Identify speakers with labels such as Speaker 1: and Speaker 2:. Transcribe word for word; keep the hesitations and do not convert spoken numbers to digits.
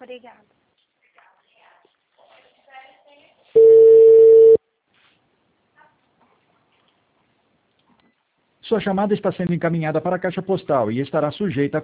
Speaker 1: Obrigada.
Speaker 2: Sua chamada está sendo encaminhada para a caixa postal e estará sujeita a